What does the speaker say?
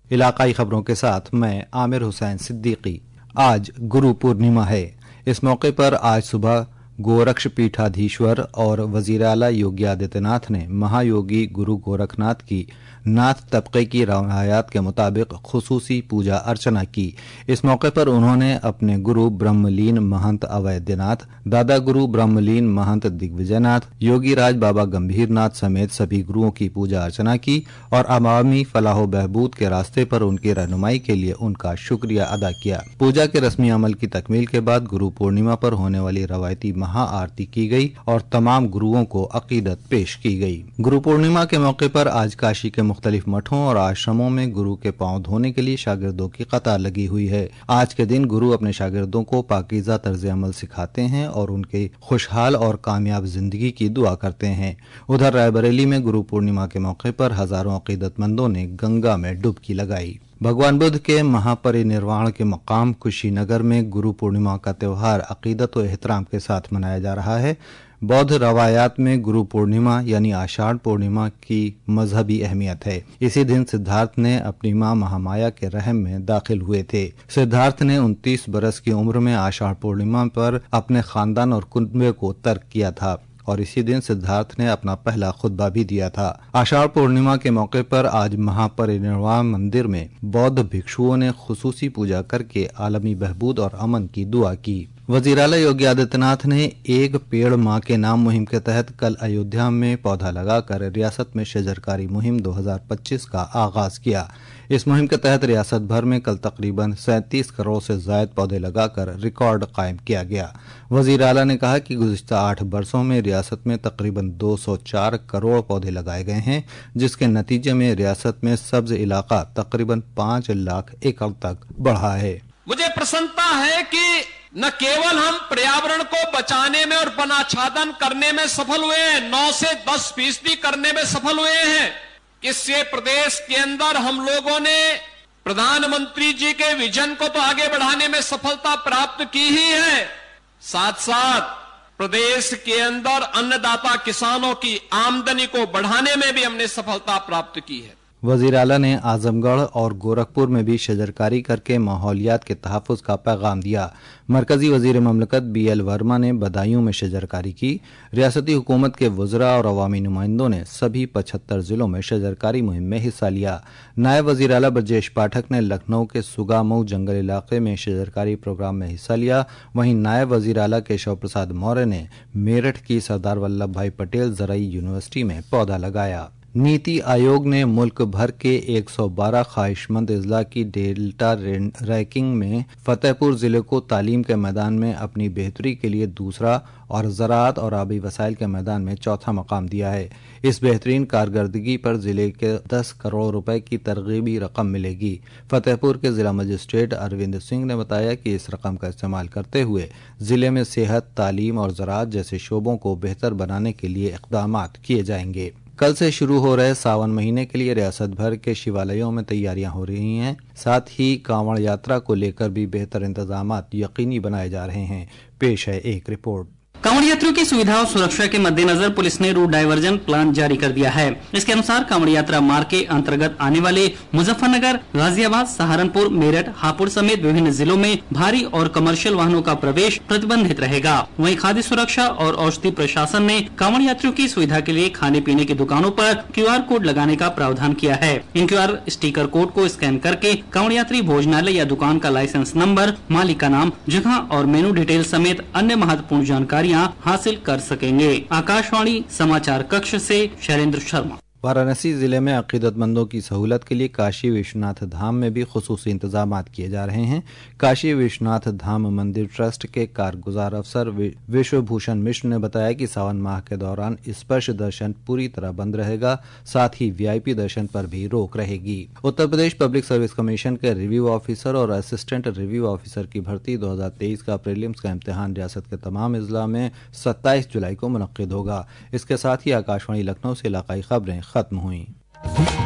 इलाकाई खबरों के साथ मैं आमिर हुसैन सिद्दीकी। आज गुरु पूर्णिमा है। इस मौके पर आज सुबह गोरक्ष पीठाधीश्वर और वजीर आला योगी आदित्यनाथ ने महायोगी गुरु गोरखनाथ की नाथ तबके की रवायात के मुताबिक खुसूसी पूजा अर्चना की। इस मौके पर उन्होंने अपने गुरु ब्रह्मलीन महंत अवैद्यनाथ, दादा गुरु ब्रह्मलीन महंत दिग्विजयनाथ, योगी राज बाबा गंभीरनाथ समेत सभी गुरुओं की पूजा अर्चना की और अवामी फलाह बहबूद के रास्ते पर उनकी रहनुमाई के लिए उनका शुक्रिया अदा किया। पूजा के रस्मी अमल की तकमील के बाद गुरु पूर्णिमा पर होने वाली रवायती महाआरती की गई और तमाम गुरुओं को अकीदत पेश की गई। गुरु पूर्णिमा के मौके पर आज काशी के मुख्तलिफ मठों और आश्रमों में गुरु के पांव धोने के लिए शागिर्दों की कतार लगी हुई है। आज के दिन गुरु अपने शागिर्दों को पाकीज़ा तर्ज अमल सिखाते हैं और उनके खुशहाल और कामयाब जिंदगी की दुआ करते हैं। उधर रायबरेली में गुरु पूर्णिमा के मौके पर हजारों अकीदतमंदों ने गंगा में डुबकी लगाई। भगवान बुद्ध के महापरिनिर्वाण के मकाम कुशीनगर में गुरु पूर्णिमा का त्यौहार अकीदत और एहतराम के साथ मनाया जा रहा है। बौद्ध रवायात में गुरु पूर्णिमा यानी आषाढ़ पूर्णिमा की मजहबी अहमियत है। इसी दिन सिद्धार्थ ने अपनी मां महामाया के रहम में दाखिल हुए थे। सिद्धार्थ ने 29 बरस की उम्र में आषाढ़ पूर्णिमा पर अपने खानदान और कुनबे को तर्क किया था और इसी दिन सिद्धार्थ ने अपना पहला खुतबा भी दिया था। आषाढ़ पूर्णिमा के मौके पर आज महापरिनिर्वाण मंदिर में बौद्ध भिक्षुओं ने खुसूसी पूजा करके आलमी बहबूद और अमन की दुआ की। वजीर आला योगी आदित्यनाथ ने एक पेड़ मां के नाम मुहिम के तहत कल अयोध्या में पौधा लगाकर रियासत में शजरकारी मुहिम 2025 का आगाज किया। इस मुहिम के तहत रियासत भर में कल तकरीबन 37 करोड़ से जायद पौधे लगाकर रिकॉर्ड कायम किया गया। वजीर आला ने कहा कि गुज़िश्ता 8 बरसों में रियासत में तकरीबन 204 करोड़ पौधे लगाए गए हैं, जिसके नतीजे में रियासत में सब्ज इलाका तकरीबन 5 लाख एकड़ तक बढ़ा है। मुझे प्रसन्नता है कि न केवल हम पर्यावरण को बचाने में और वनाच्छादन करने में सफल हुए हैं, 9 से 10% करने में सफल हुए हैं। इससे प्रदेश के अंदर हम लोगों ने प्रधानमंत्री जी के विजन को तो आगे बढ़ाने में सफलता प्राप्त की ही है, साथ साथ प्रदेश के अंदर अन्नदाता किसानों की आमदनी को बढ़ाने में भी हमने सफलता प्राप्त की है। वजीर आला ने आजमगढ़ और गोरखपुर में भी शजरकारी करके माहौलियात के तहफ़्फ़ुज़ का पैगाम दिया। मरकजी वजीर ममलकत BL वर्मा ने बदायूं में शजरकारी की। रियासती हुकूमत के वज़रा और अवामी नुमाइंदों ने सभी 75 जिलों में शजरकारी मुहिम में हिस्सा लिया। नायब वजीर आला ब्रजेश पाठक ने लखनऊ के सुगामऊ जंगल इलाके में शजरकारी प्रोग्राम में हिस्सा लिया। वहीं नायब वजीर आला केशव प्रसाद मौर्य ने मेरठ की सरदार वल्लभ भाई पटेल ज़राई यूनिवर्सिटी में पौधा लगाया। नीति आयोग ने मुल्क भर के 112 ख्वाहिशमंद अजला की डेल्टा रैंकिंग में फतेहपुर जिले को तालीम के मैदान में अपनी बेहतरी के लिए दूसरा और ज़राअत और आबी वसाइल के मैदान में चौथा मकाम दिया है। इस बेहतरीन कारकर्दगी पर जिले के 10 करोड़ रुपए की तरगीबी रकम मिलेगी। फतेहपुर के जिला मजिस्ट्रेट अरविंद सिंह ने बताया कि इस रकम का इस्तेमाल करते हुए जिले में सेहत, तालीम और ज़राअत जैसे शोबों को बेहतर बनाने के लिए इक़दाम किए जाएंगे। कल से शुरू हो रहे सावन महीने के लिए रियासत भर के शिवालयों में तैयारियां हो रही हैं। साथ ही कांवड़ यात्रा को लेकर भी बेहतर इंतजामात यकीनी बनाए जा रहे हैं। पेश है एक रिपोर्ट। कांवड़ यात्रियों की सुविधा और सुरक्षा के मद्देनजर पुलिस ने रूट डायवर्जन प्लान जारी कर दिया है। इसके अनुसार कांवड़ यात्रा मार्ग के अंतर्गत आने वाले मुजफ्फरनगर, गाजियाबाद, सहारनपुर, मेरठ, हापुड़ समेत विभिन्न जिलों में भारी और कमर्शियल वाहनों का प्रवेश प्रतिबंधित रहेगा। वहीं खाद्य सुरक्षा और औषधि प्रशासन ने कांवड़ यात्रियों की सुविधा के लिए खाने पीने की दुकानों पर QR कोड लगाने का प्रावधान किया है। इन QR स्टिकर कोड को स्कैन करके कांवड़ यात्री भोजनालय या दुकान का लाइसेंस नंबर, मालिक का नाम, जगह और मेनू डिटेल समेत अन्य महत्वपूर्ण जानकारी हासिल कर सकेंगे। आकाशवाणी समाचार कक्ष से शैलेंद्र शर्मा। वाराणसी जिले में अकीदतमंदों की सहूलत के लिए काशी विश्वनाथ धाम में भी खुसूसी इंतजाम किए जा रहे हैं। काशी विश्वनाथ धाम मंदिर ट्रस्ट के कारगुजार अफसर विश्वभूषण मिश्र ने बताया कि सावन माह के दौरान स्पर्श दर्शन पूरी तरह बंद रहेगा, साथ ही VIP दर्शन पर भी रोक रहेगी। Uttar Pradesh public service commission के रिव्यू ऑफिसर और असिस्टेंट रिव्यू ऑफिसर की भर्ती 2023 का प्रीलिम्स का इम्तिहान रियासत के तमाम अजला में 27 जुलाई को मुनक्किद होगा। इसके साथ ही आकाशवाणी लखनऊ से इलाकाई खबरें खत्म हुई।